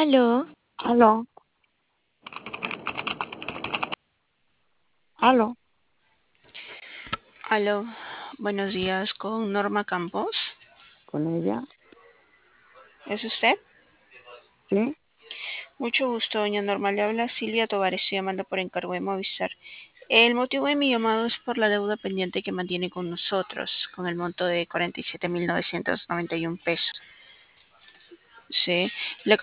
Aló, Aló, aló, aló, buenos días con Norma Campos. con ella, ¿Es usted? ¿sí? Mucho gusto, doña Norma. Le habla Silvia Tovar. Estoy llamando por encargo de Movistar. El motivo de mi llamado es por la deuda pendiente que mantiene con nosotros, con el monto de 47.991 pesos. Sí, le